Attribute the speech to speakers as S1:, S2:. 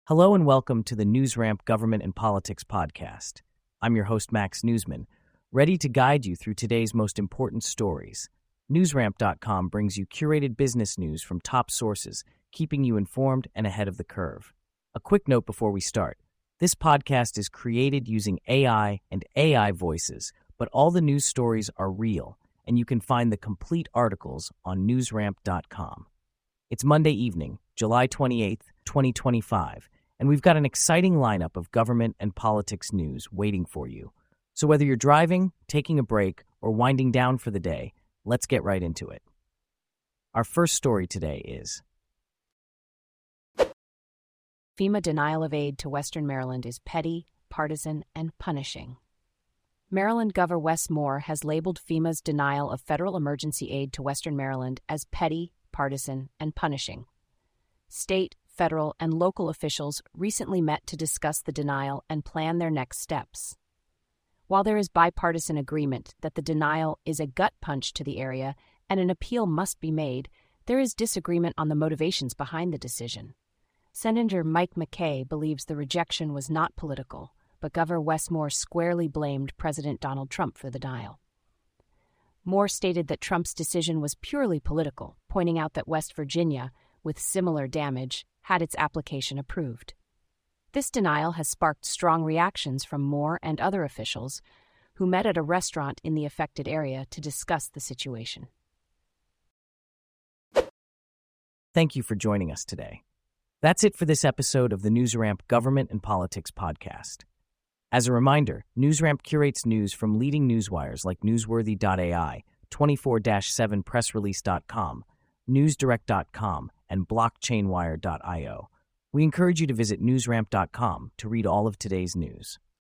S1: Hello and welcome to the NewsRamp Government and Politics podcast. I'm your host, Max Newsman, ready to guide you through today's most important stories. NewsRamp.com brings you curated business news from top sources, keeping you informed and ahead of the curve. A quick note before we start. This podcast is created using AI and AI voices, but all the news stories are real, and you can find the complete articles on NewsRamp.com. It's Monday evening, July 28th, 2025, and we've got an exciting lineup of government and politics news waiting for you. So whether you're driving, taking a break, or winding down for the day, let's get right into it. Our first story today is
S2: FEMA denial of aid to Western Maryland is petty, partisan, and punishing. Maryland Governor Wes Moore has labeled FEMA's denial of federal emergency aid to Western Maryland as petty, partisan, and punishing. State, federal, and local officials recently met to discuss the denial and plan their next steps. While there is bipartisan agreement that the denial is a gut punch to the area and an appeal must be made, there is disagreement on the motivations behind the decision. Senator Mike McKay believes the rejection was not political, but Governor Wes Moore squarely blamed President Donald Trump for the denial. Moore stated that Trump's decision was purely political, pointing out that West Virginia, with similar damage, had its application approved. This denial has sparked strong reactions from Moore and other officials who met at a restaurant in the affected area to discuss the situation.
S1: Thank you for joining us today. That's it for this episode of the NewsRamp Government and Politics podcast. As a reminder, NewsRamp curates news from leading newswires like Newsworthy.ai, 24/7pressrelease.com, NewsDirect.com, and BlockchainWire.io. We encourage you to visit NewsRamp.com to read all of today's news.